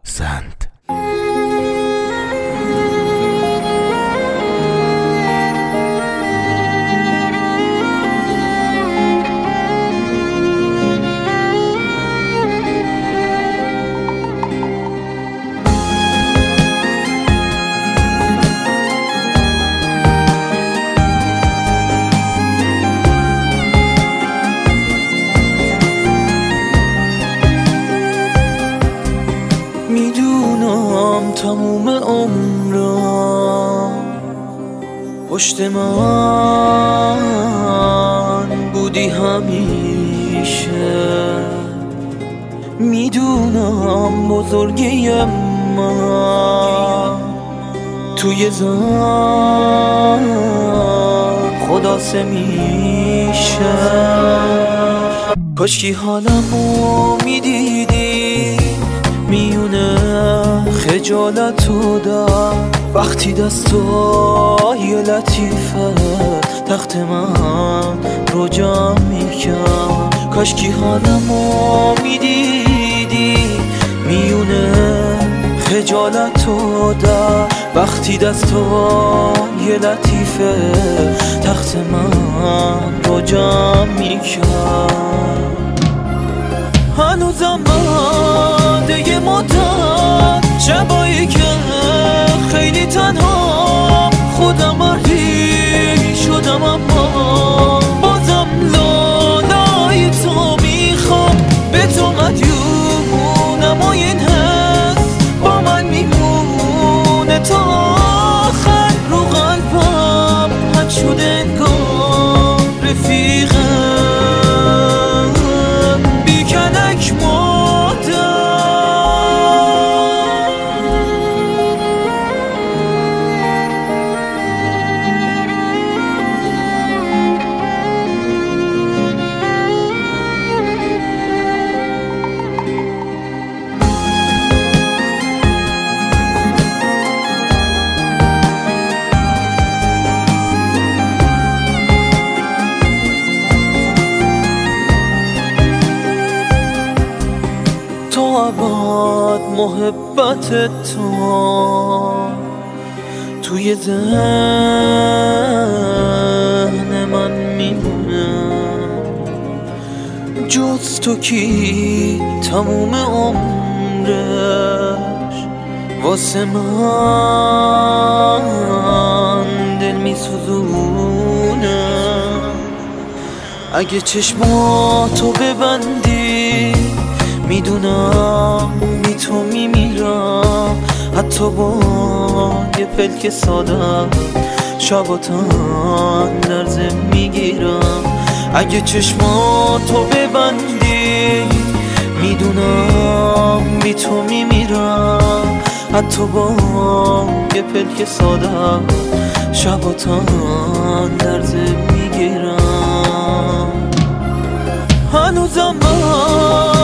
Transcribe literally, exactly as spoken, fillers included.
زند. میدونم تموم عمرم پشت من بودی همیشه، میدونم بزرگی من توی زن خلاصه میشه. کاشکی حالمو میدیدی میونه خجالتو در وقتی دستای لطیفه تخت من رو جمع میکرد. کاشکی حالمو میدیدی میونه خجالتو در وقتی دستای لطیفه تخت من رو جمع میکرد. هنوزم بعد یه مدت شبایی که خیلی تنها خودم رهی شدم، اما بازم لالای تو میخوام به تو مدیونم و این حس با من میمونه تا آخر. رو قلبم حد شده انگار رفیقم بیکنک مادر. تو ابد محبت تو توی ذهن من میمونه، جز تو کی تموم عمرش واسه من دل میسوزونه. اگه چشماتو ببندی میدونم بی تو میمیرم، حتی با یه پلک ساده شبا تن لرزه میگیرم. اگه چشماتو ببندی میدونم بی تو میمیرم، حتی با یه پلک ساده شبا تن لرزه میگیرم. هنوزم من